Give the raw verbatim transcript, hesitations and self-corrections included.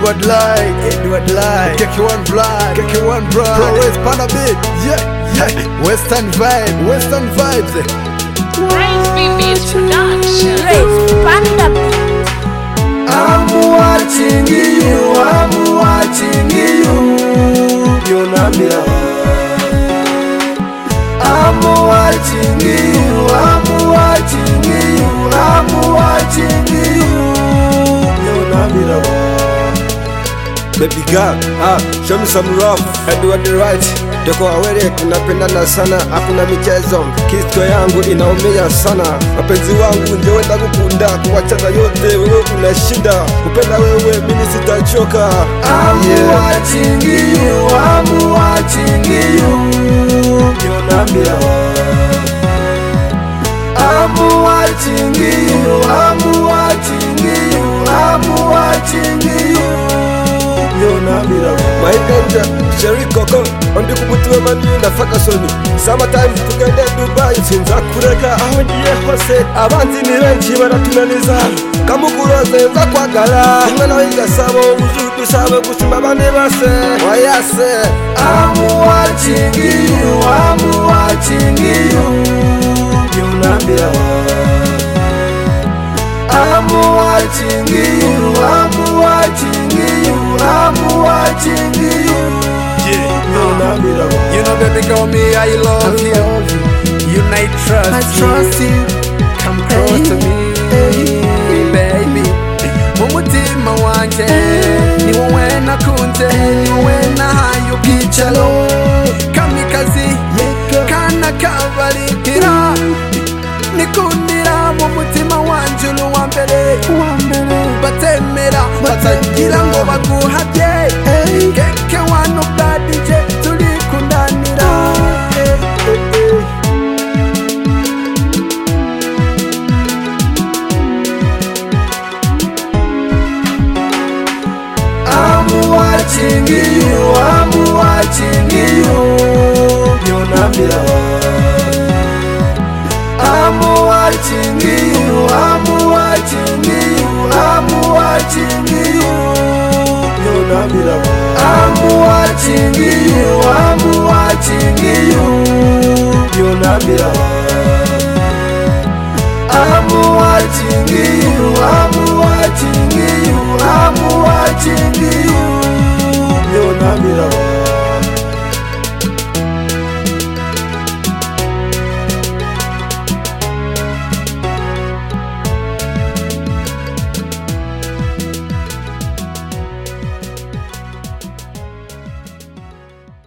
Edward Light, Edward Light, K K one Black, K K one Black, Pro-Race Panda Beat, yeah, yeah, Western Vibe, Western Vibes. Race B B's production. Race Panda Beat. I'm watching you, I'm watching you. You know me. I'm watching you, I'm watching you, I'm watching you. You know me. Baby girl, ah, show me some love. Edward Right, Doko awele tunapendana sana, hakuna michezo. Kichwa yangu inaumia sana. Mapenzi wangu ndio wenda kukunda, kuwachana yote wewe unashinda. Kupenda wewe mimi sitachoka. I'm yeah. watching you, I'm watching you. You know me. I'm watching you, I'm watching you, I'm watching you. My danger, Sherry Coco, on the Kubutu Mani, Nafaka Sony. Summertime together Dubai, since Akureka, I went here for said, Avanti Niranchi, Maratunaniza, Kamukura, Zakwagala, Manaika Sabo, Uzu, Sabo, Kusuma, never say, why I say, I'm watching you, I'm watching you. You know me. I'm watching you, I'm watching you, I'm watching you. Yeah, you know me. You know, baby girl, me, I love you. You know, I trust I trust you. Come close to me, baby. Mumutima wanje, niwo wena kunte, niwo wena hayo kichalo. Kamikazi, kana kabarikira, nikundira mumutima wanje luwa mbere. Batemera, batagira ngo baguhabye. Keke wano bwa D J turi kundanira. I'm watching you, I'm watching you. You know me. I'm watching you, I'm watching you, I'm watching you. You know me. I'm watching you, I'm watching you. You know me. I'm watching you, I'm watching you, I'm watching you. You know me.